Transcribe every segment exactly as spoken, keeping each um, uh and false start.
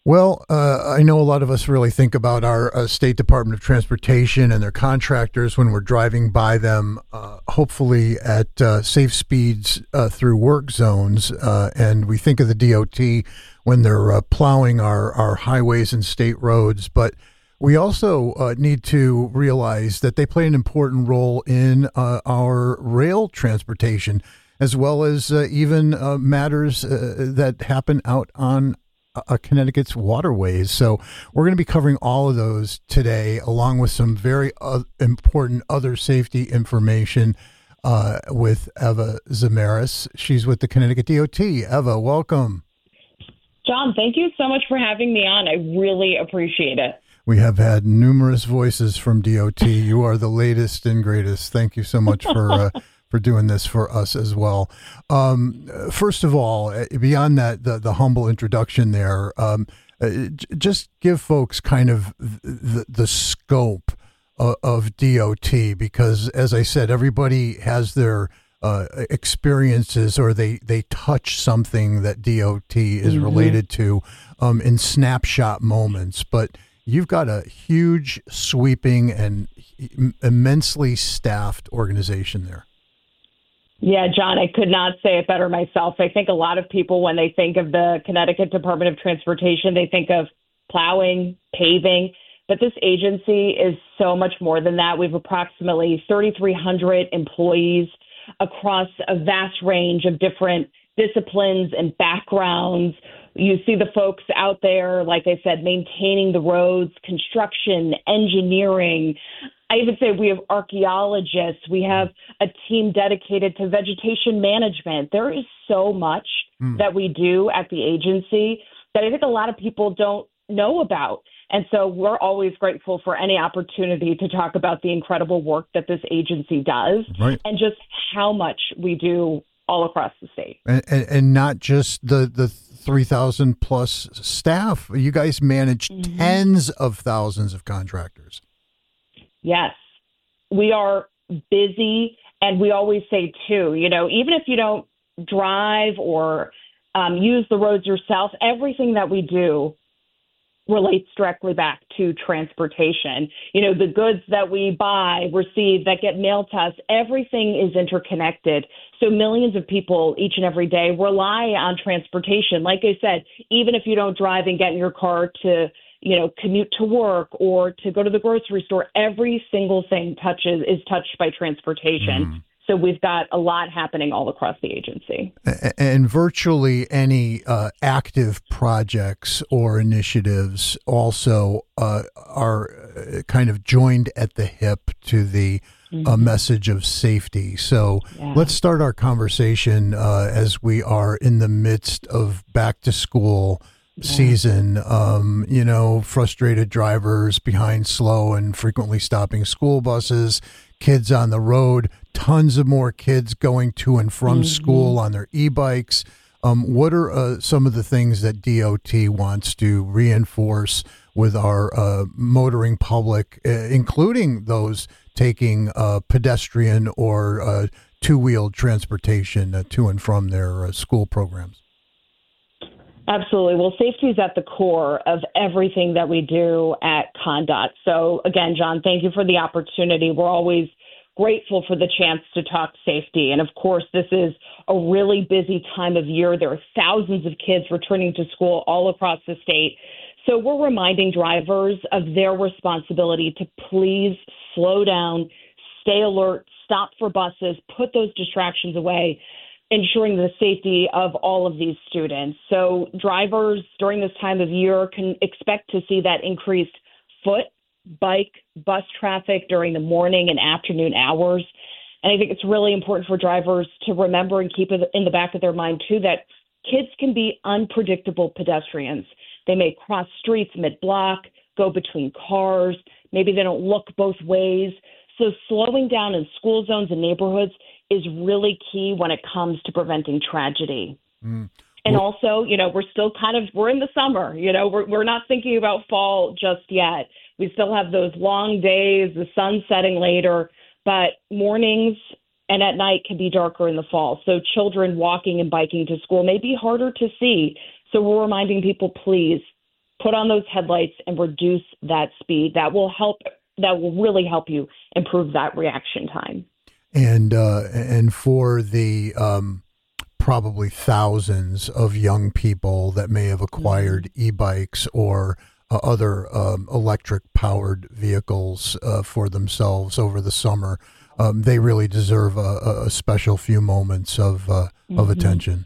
Well, uh, I know a lot of us really think about our uh, State Department of Transportation and their contractors when we're driving by them, uh, hopefully at uh, safe speeds uh, through work zones. Uh, and we think of the D O T when they're uh, plowing our, our highways and state roads. But we also uh, need to realize that they play an important role in uh, our rail transportation, as well as uh, even uh, matters uh, that happen out on uh, Connecticut's waterways. So we're going to be covering all of those today, along with some very uh, important other safety information uh, with Eva Zamaris. She's with the Connecticut D O T. Eva, welcome. John, thank you so much for having me on. I really appreciate it. We have had numerous voices from D O T. You are the latest and greatest. Thank you so much for uh, for doing this for us as well. Um, first of all, beyond that, the, the humble introduction there, um, uh, just give folks kind of the, the scope of, of D O T, because, as I said, everybody has their uh, experiences, or they, they touch something that D O T is mm-hmm. related to um, in snapshot moments. But you've got a huge, sweeping, and immensely staffed organization there. Yeah, John, I could not say it better myself. I think a lot of people, when they think of the Connecticut Department of Transportation, they think of plowing, paving, but this agency is so much more than that. We have approximately thirty-three hundred employees across a vast range of different disciplines and backgrounds. You see the folks out there, like I said, maintaining the roads, construction, engineering. I even say we have archaeologists. We have a team dedicated to vegetation management. There is so much mm. that we do at the agency that I think a lot of people don't know about. And so we're always grateful for any opportunity to talk about the incredible work that this agency does right. and just how much we do all across the state. And, and, and not just the, the three thousand plus staff. You guys manage mm-hmm. tens of thousands of contractors. Yes, we are busy. And we always say, too, you know, even if you don't drive or um, use the roads yourself, everything that we do relates directly back to transportation. You know, the goods that we buy, receive, that get mailed to us, everything is interconnected. So millions of people each and every day rely on transportation. Like I said, even if you don't drive and get in your car to, you know, commute to work or to go to the grocery store, every single thing touches is touched by transportation. Mm. So we've got a lot happening all across the agency. And virtually any uh, active projects or initiatives also uh, are kind of joined at the hip to the mm-hmm. uh, message of safety. So yeah. let's start our conversation uh, as we are in the midst of back to school yeah. season. Um, you know, frustrated drivers behind slow and frequently stopping school buses, kids on the road, tons of more kids going to and from mm-hmm. school on their e-bikes. Um, what are uh, some of the things that D O T wants to reinforce with our uh, motoring public, uh, including those taking uh, pedestrian or uh, two-wheeled transportation uh, to and from their uh, school programs? Absolutely. Well, safety is at the core of everything that we do at Conduct. So again, John, thank you for the opportunity. We're always grateful for the chance to talk safety. And of course, this is a really busy time of year. There are thousands of kids returning to school all across the state. So we're reminding drivers of their responsibility to please slow down, stay alert, stop for buses, put those distractions away, ensuring the safety of all of these students. So drivers during this time of year can expect to see that increased foot, bike, bus traffic during the morning and afternoon hours. And I think it's really important for drivers to remember and keep it in the back of their mind, too, that kids can be unpredictable pedestrians. They may cross streets mid-block, go between cars. Maybe they don't look both ways. So slowing down in school zones and neighborhoods is really key when it comes to preventing tragedy. Mm. And well, also, you know, we're still kind of, we're in the summer, you know, we're we're not thinking about fall just yet. We still have those long days, the sun setting later, but mornings and at night can be darker in the fall. So children walking and biking to school may be harder to see. So we're reminding people, please put on those headlights and reduce that speed. That will help. That will really help you improve that reaction time. And uh, and for the um, probably thousands of young people that may have acquired mm-hmm. e-bikes or uh, other um, electric-powered vehicles uh, for themselves over the summer, um, they really deserve a, a special few moments of uh, mm-hmm. of attention.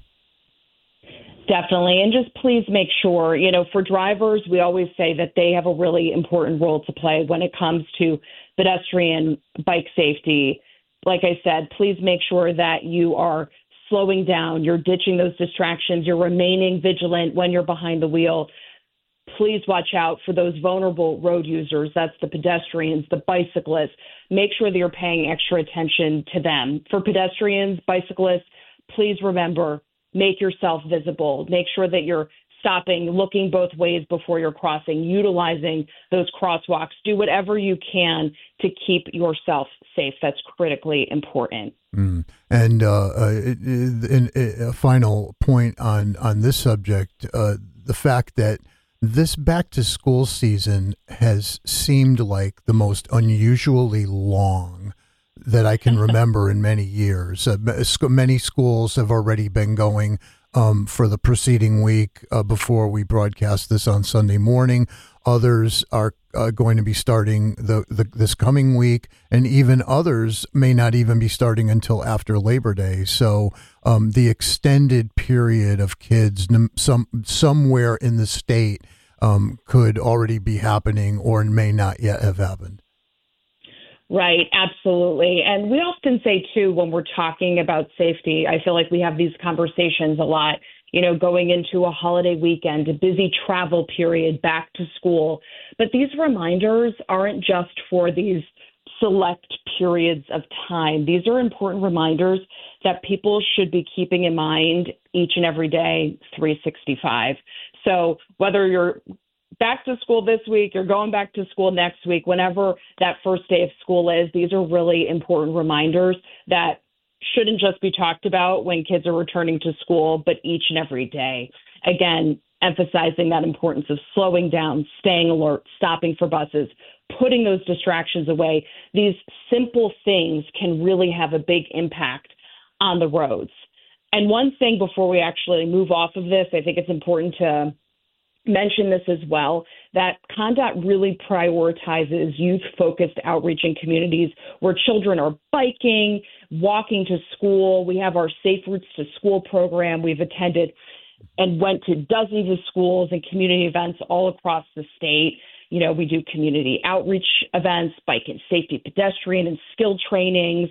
Definitely. And just please make sure, you know, for drivers, we always say that they have a really important role to play when it comes to pedestrian bike safety. Like I said, please make sure that you are slowing down, you're ditching those distractions, you're remaining vigilant when you're behind the wheel. Please watch out for those vulnerable road users. That's the pedestrians, the bicyclists. Make sure that you're paying extra attention to them. For pedestrians, bicyclists, please remember, make yourself visible. Make sure that you're stopping, looking both ways before you're crossing, utilizing those crosswalks. Do whatever you can to keep yourself safe. That's critically important. Mm. And uh, uh, in, in a final point on, on this subject, uh, the fact that this back-to-school season has seemed like the most unusually long that I can remember in many years. Uh, many schools have already been going um, for the preceding week uh, before we broadcast this on Sunday morning. Others are uh, going to be starting the, the this coming week, and even others may not even be starting until after Labor Day. So um, the extended period of kids some somewhere in the state um, could already be happening or may not yet have happened. Right, absolutely. And we often say, too, when we're talking about safety, I feel like we have these conversations a lot, you know, going into a holiday weekend, a busy travel period, back to school. But these reminders aren't just for these select periods of time. These are important reminders that people should be keeping in mind each and every day, three sixty-five. So whether you're back to school this week, you're going back to school next week, whenever that first day of school is, these are really important reminders that shouldn't just be talked about when kids are returning to school, but each and every day. Again, emphasizing that importance of slowing down, staying alert, stopping for buses, putting those distractions away. These simple things can really have a big impact on the roads. And one thing before we actually move off of this, I think it's important to mention this as well, that ConnDOT really prioritizes youth-focused outreach in communities where children are biking, walking to school. We have our Safe Routes to School program. We've attended and went to dozens of schools and community events all across the state. You know, we do community outreach events, bike and safety, pedestrian and skill trainings.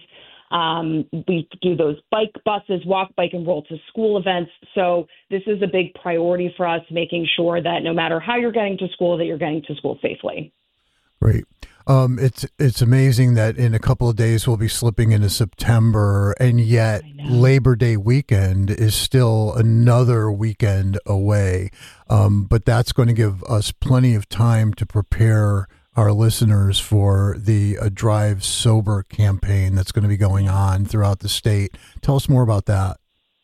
Um, we do those bike buses, walk, bike, and roll to school events. So this is a big priority for us, making sure that no matter how you're getting to school, that you're getting to school safely. Great. Um, it's it's amazing that in a couple of days we'll be slipping into September, and yet Labor Day weekend is still another weekend away. Um, but that's going to give us plenty of time to prepare our listeners for the uh, Drive Sober campaign that's going to be going on throughout the state. Tell us more about that.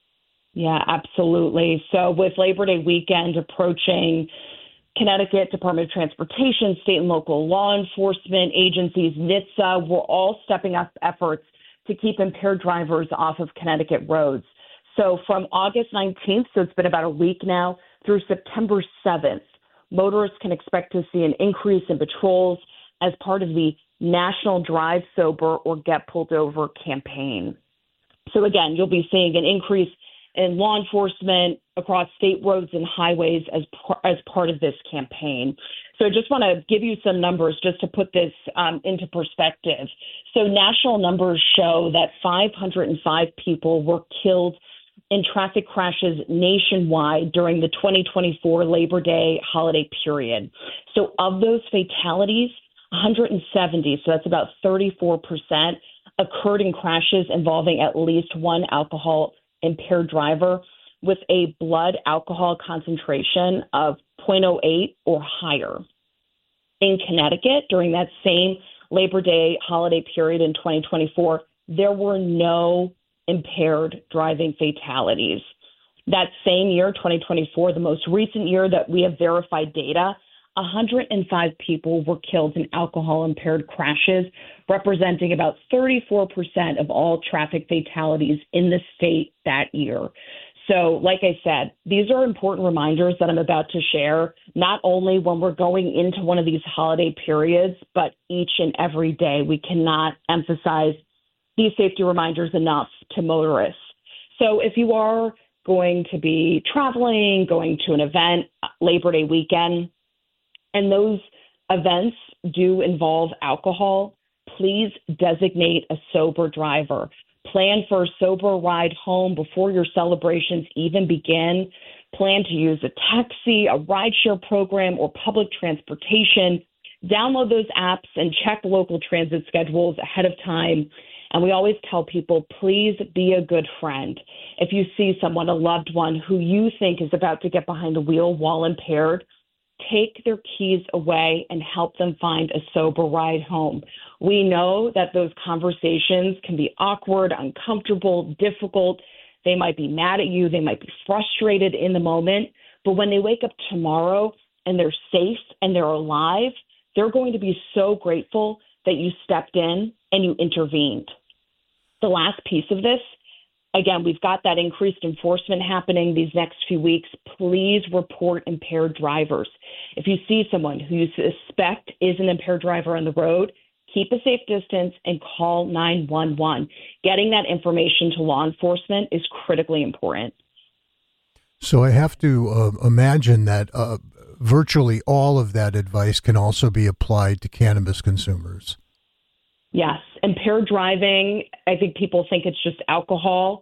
Yeah, absolutely. So with Labor Day weekend approaching, Connecticut Department of Transportation, state and local law enforcement agencies, N H T S A, we're all stepping up efforts to keep impaired drivers off of Connecticut roads. So from August nineteenth, so it's been about a week now, through September seventh, motorists can expect to see an increase in patrols as part of the National Drive Sober or Get Pulled Over campaign. So again, you'll be seeing an increase in law enforcement across state roads and highways as par- as part of this campaign. So I just want to give you some numbers just to put this um, into perspective. So national numbers show that five hundred five people were killed in traffic crashes nationwide during the twenty twenty-four Labor Day holiday period. So of those fatalities, one hundred seventy, so that's about thirty-four percent, occurred in crashes involving at least one alcohol impaired driver with a blood alcohol concentration of zero point zero eight or higher. In Connecticut, during that same Labor Day holiday period in twenty twenty-four, there were no impaired driving fatalities. That same year, twenty twenty-four, the most recent year that we have verified data, one hundred five people were killed in alcohol-impaired crashes, representing about thirty-four percent of all traffic fatalities in the state that year. So, like I said, these are important reminders that I'm about to share, not only when we're going into one of these holiday periods, but each and every day. We cannot emphasize these safety reminders enough to motorists. So if you are going to be traveling, going to an event, Labor Day weekend, and those events do involve alcohol, please designate a sober driver. Plan for a sober ride home before your celebrations even begin. Plan to use a taxi, a rideshare program, or public transportation. Download those apps and check local transit schedules ahead of time. And we always tell people, please be a good friend. If you see someone, a loved one, who you think is about to get behind the wheel while impaired, take their keys away and help them find a sober ride home. We know that those conversations can be awkward, uncomfortable, difficult. They might be mad at you. They might be frustrated in the moment. But when they wake up tomorrow and they're safe and they're alive, they're going to be so grateful that you stepped in and you intervened. The last piece of this, again, we've got that increased enforcement happening these next few weeks. Please report impaired drivers. If you see someone who you suspect is an impaired driver on the road, keep a safe distance and call nine one one. Getting that information to law enforcement is critically important. So I have to uh, imagine that uh, virtually all of that advice can also be applied to cannabis consumers. Yes. Impaired driving, I think people think it's just alcohol.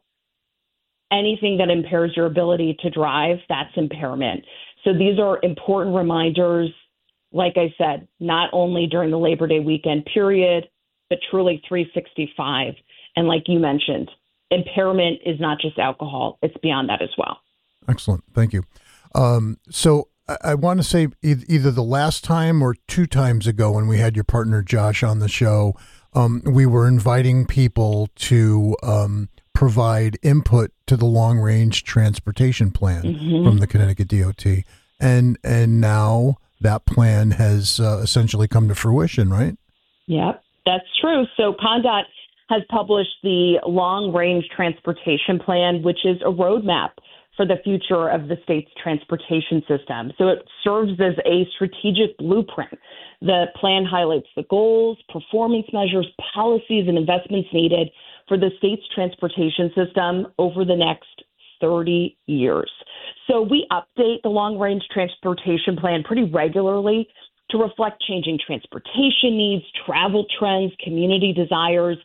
Anything that impairs your ability to drive, that's impairment. So these are important reminders, like I said, not only during the Labor Day weekend period, but truly three sixty-five. And like you mentioned, impairment is not just alcohol. It's beyond that as well. Excellent. Thank you. Um, so I, I want to say e- either the last time or two times ago when we had your partner Josh on the show, um, we were inviting people to um, provide input to the long-range transportation plan mm-hmm. from the Connecticut D O T. And and now that plan has uh, essentially come to fruition, right? Yep, that's true. So ConnDOT has published the long-range transportation plan, which is a roadmap for the future of the state's transportation system. So it serves as a strategic blueprint. The plan highlights the goals, performance measures, policies, and investments needed for the state's transportation system over the next thirty years. So we update the long-range transportation plan pretty regularly to reflect changing transportation needs, travel trends, community desires,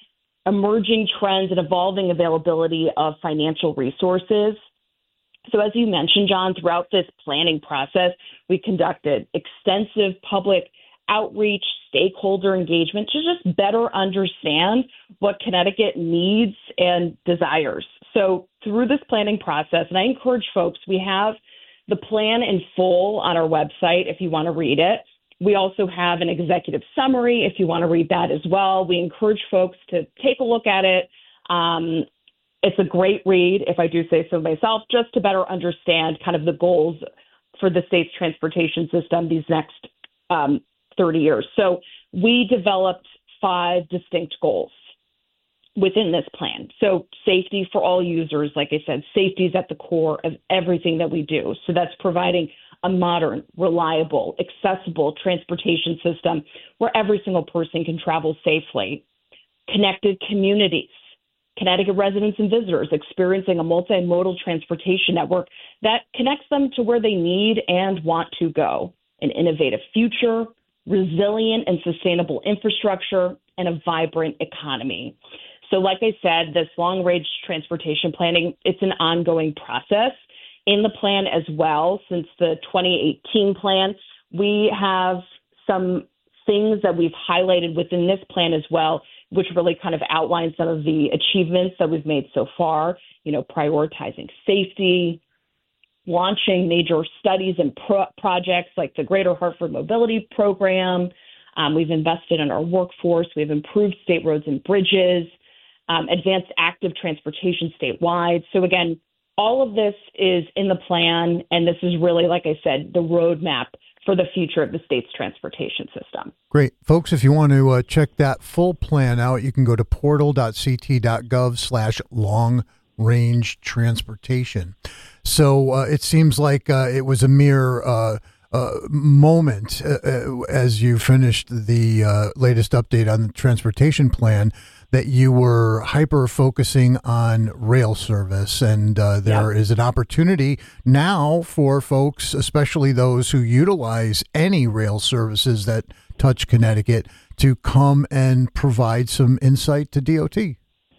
emerging trends, and evolving availability of financial resources. So as you mentioned, John, throughout this planning process, we conducted extensive public outreach, stakeholder engagement to just better understand what Connecticut needs and desires. So through this planning process, and I encourage folks, we have the plan in full on our website if you want to read it. We also have an executive summary if you want to read that as well. We encourage folks to take a look at it. Um, it's a great read, if I do say so myself, just to better understand kind of the goals for the state's transportation system these next um, thirty years. So we developed five distinct goals within this plan. So safety for all users, like I said, safety is at the core of everything that we do. So that's providing a modern, reliable, accessible transportation system where every single person can travel safely. Connected communities, Connecticut residents and visitors experiencing a multimodal transportation network that connects them to where they need and want to go. An innovative future, resilient and sustainable infrastructure, and a vibrant economy. So like I said, this long-range transportation planning, it's an ongoing process. In the plan as well, since the twenty eighteen plan, we have some things that we've highlighted within this plan as well, which really kind of outlines some of the achievements that we've made so far, you know, prioritizing safety, launching major studies and pro- projects like the Greater Hartford Mobility Program. Um, we've invested in our workforce. We've improved state roads and bridges, um, advanced active transportation statewide. So again, all of this is in the plan, and this is really, like I said, the roadmap for the future of the state's transportation system. Great. Folks, if you want to uh, check that full plan out, you can go to portal.ct.gov slash long range transportation. So uh, it seems like uh, it was a mere uh, uh, moment uh, uh, as you finished the uh, latest update on the transportation plan that you were hyper focusing on rail service. And uh, there yep. is an opportunity now for folks, especially those who utilize any rail services that touch Connecticut, to come and provide some insight to D O T.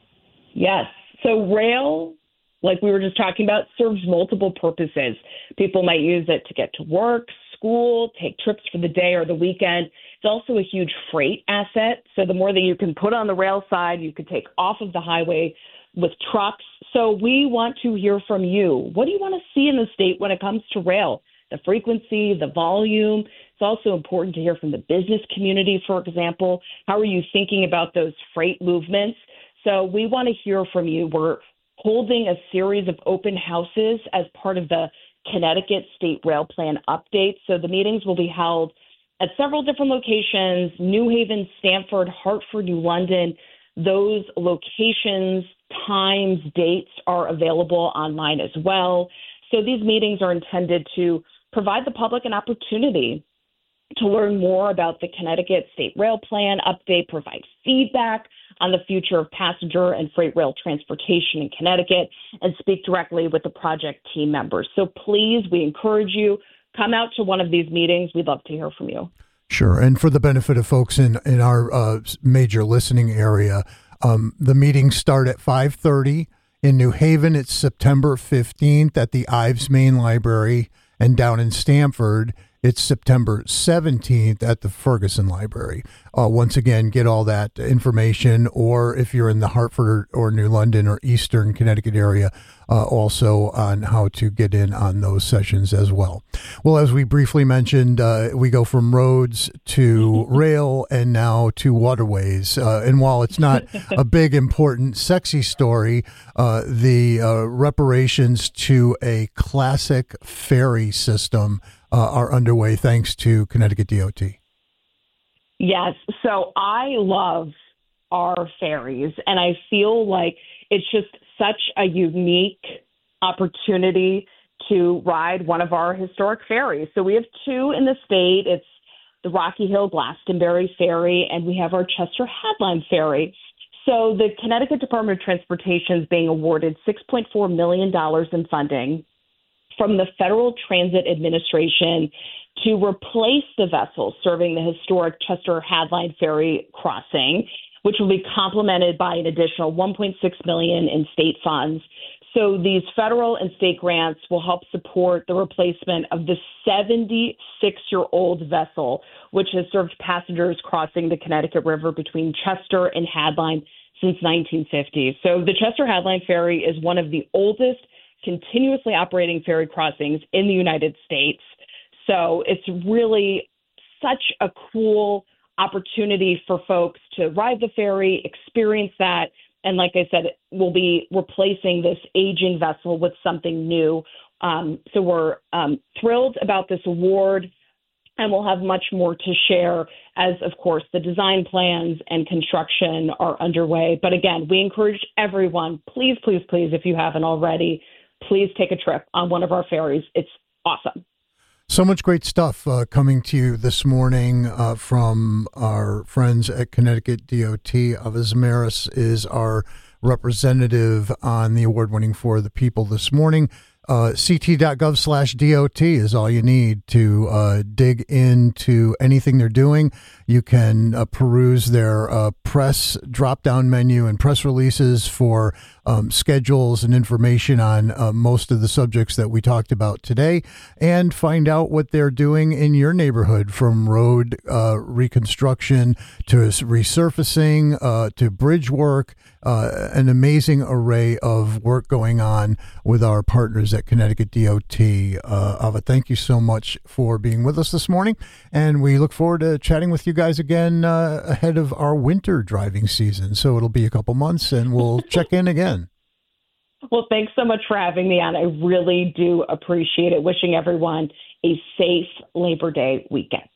Yes. So rail, like we were just talking about, serves multiple purposes. People might use it to get to work, school, take trips for the day or the weekend. It's also a huge freight asset. So the more that you can put on the rail side, you could take off of the highway with trucks. So we want to hear from you. What do you want to see in the state when it comes to rail? The frequency, the volume. It's also important to hear from the business community, for example. How are you thinking about those freight movements? So we want to hear from you. We're holding a series of open houses as part of the Connecticut State Rail Plan update. So the meetings will be held at several different locations: New Haven, Stamford, Hartford, New London. Those locations, times, dates are available online as well. So these meetings are intended to provide the public an opportunity to learn more about the Connecticut State Rail Plan update, provide feedback on the future of passenger and freight rail transportation in Connecticut, and speak directly with the project team members. So please, we encourage you, come out to one of these meetings. We'd love to hear from you. Sure. And for the benefit of folks in, in our uh, major listening area, um, the meetings start at five thirty. In New Haven, it's September fifteenth at the Ives Main Library, and down in Stamford, it's September seventeenth at the Ferguson Library. Uh, once again, get all that information, or if you're in the Hartford or, or New London or Eastern Connecticut area, uh, also on how to get in on those sessions as well. Well, as we briefly mentioned, uh, we go from roads to rail and now to waterways. Uh, and while it's not a big, important, sexy story, uh, the uh, reparations to a classic ferry system uh, are underway thanks to Connecticut D O T. Yes. So I love our ferries, and I feel like it's just such a unique opportunity to ride one of our historic ferries. So we have two in the state. It's the Rocky Hill Glastonbury Ferry, and we have our Chester Headline Ferry. So the Connecticut Department of Transportation is being awarded six point four million dollars in funding from the Federal Transit Administration to replace the vessels serving the historic Chester Headline Ferry crossing, which will be complemented by an additional one point six million dollars in state funds. So these federal and state grants will help support the replacement of the seventy-six-year-old vessel, which has served passengers crossing the Connecticut River between Chester and Hadline since nineteen fifty. So the Chester Headline Ferry is one of the oldest continuously operating ferry crossings in the United States. So it's really such a cool opportunity for folks to ride the ferry, experience that. And like I said, we'll be replacing this aging vessel with something new. Um, so we're um, thrilled about this award, and we'll have much more to share as, of course, the design plans and construction are underway. But again, we encourage everyone, please, please, please, if you haven't already, please take a trip on one of our ferries. It's awesome. So much great stuff uh, coming to you this morning uh, from our friends at Connecticut D O T. Ava Zamaris is our representative on the award-winning For the People this morning. Uh, ct.gov slash DOT is all you need to uh, dig into anything they're doing. You can uh, peruse their uh, press drop-down menu and press releases for um, schedules and information on uh, most of the subjects that we talked about today, and find out what they're doing in your neighborhood, from road uh, reconstruction to resurfacing uh, to bridge work. Uh, an amazing array of work going on with our partners at Connecticut D O T. Uh, Ava, thank you so much for being with us this morning, and we look forward to chatting with you guys again uh, ahead of our winter driving season. So it'll be a couple months, and we'll check in again. Well, thanks so much for having me on. I really do appreciate it. Wishing everyone a safe Labor Day weekend.